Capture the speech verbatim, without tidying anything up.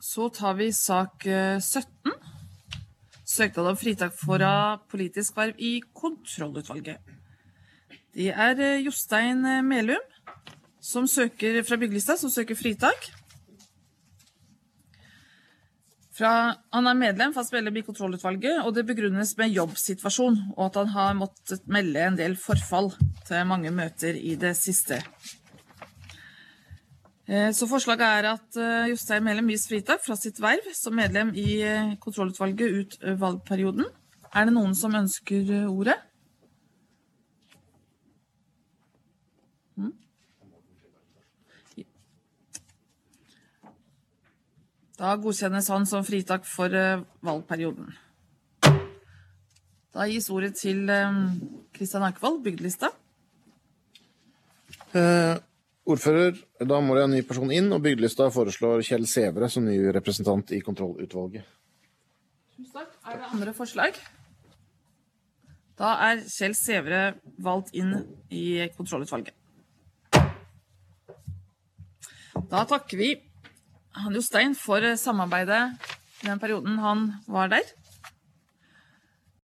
Så tar vi sak sytten. Søknad om fritak fra politisk verv i kontrollutvalget. Det er Jostein Melum, som søker fra byggelista, som søker fritak. Fra, han er medlem, fast medlem i kontrollutvalget, og det begrunnes med jobbsituasjon, og at han har måttet melde en del forfall til mange møter i det siste. Så forslaget er at Jostein Melum gis fritak fra sitt verv som medlem i kontrollutvalget ut valgperioden. Er det noen som ønsker ordet? Hmm? Da godkjennes han som fritak for valgperioden. Da gis ordet til Kristian Ankevold, bygdelista. Eh, ordfører, da må det en ny person inn, og bygdelista foreslår Kjell Sævre som ny representant i kontrollutvalget. Tusen takk. Er det andre forslag? Da er Kjell Sævre valgt inn i kontrollutvalget. Da takker vi han Jostein for samarbeidet i den perioden han var der.